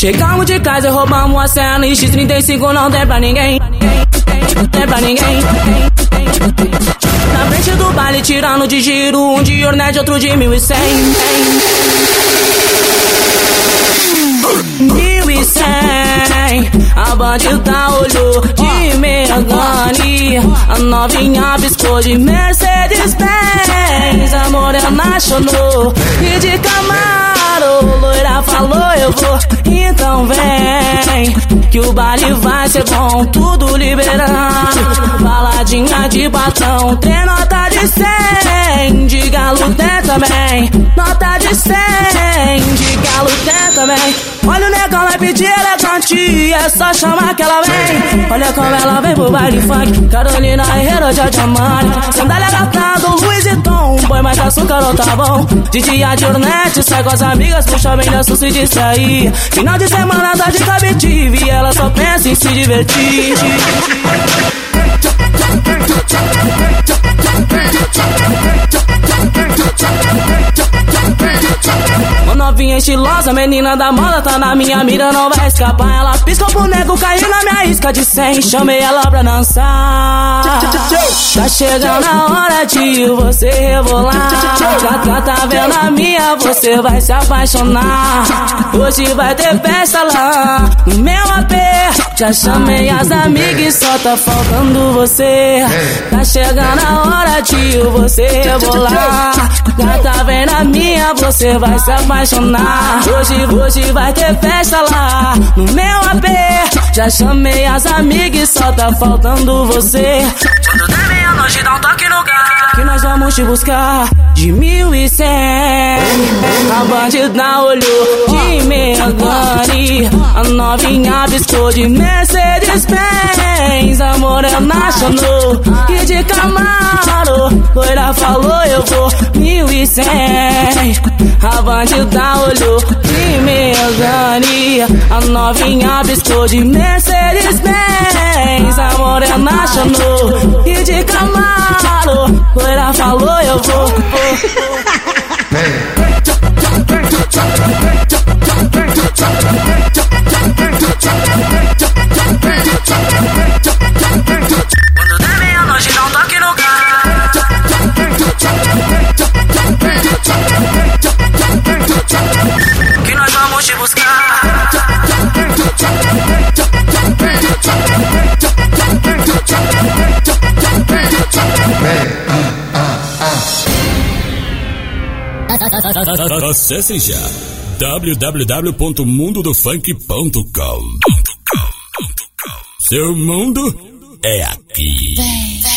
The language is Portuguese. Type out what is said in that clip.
Chegamos de casa e roubamos a cena. E X35 não tem pra ninguém. Tem pra ninguém. Na frente do baile tirando de giro. Um de Hornet, outro de 1100. 1100. A bandida olhou de Megane. A novinha piscou de Mercedes-Benz. A morena chonou e de Camaro. Loira falou eu vou, então vem, que o baile vai ser bom, tudo liberando. Baladinha de batom, tem nota de 100. De galo tem também, nota de 100. De galo tem também. Olha o negão vai pedir elegante, é só chamar que ela vem. Olha como ela vem pro baile funk, Carolina Herrera de Diamante. Sandália gatado, Louis Vuitton, põe mais açúcar ou tá bom. De dia de Hornet, sai com as amigas, puxa bem da susto e distrair. Final de semana tá de cabetive, ela só pensa em se divertir. Ô novinha estilosa, menina da moda, tá na minha mira, não vai escapar. Ela piscou pro nego, caiu na minha isca de 100. Chamei ela pra dançar. Tá chegando a hora de você rebolar. Já tá vendo a minha, você vai se apaixonar. Hoje vai ter festa lá no meu AP. Já chamei as amigas, só tá faltando você. Tá chegando a hora de você rebolar. Já tá vendo a minha, você vai se apaixonar. Hoje vai ter festa lá no meu AP. Já chamei as amigas, só tá faltando você. Quando der meia-noite dá um toque no carro, que nós vamos te buscar de 1100. A bandida olhou de Megane. A novinha piscou de Mercedes-Benz. A morena chonou e de Camaro. Loira falou eu vou 1100. A bandida olhou de Megane. A novinha piscou de Mercedes-Benz. A morena chonou e de Camaro. Loira falou eu vou. Quando der meia-noite dá um toque no carro, que nós vamos te buscar. Acessem já www.mundodofunk.com. Seu mundo é aqui.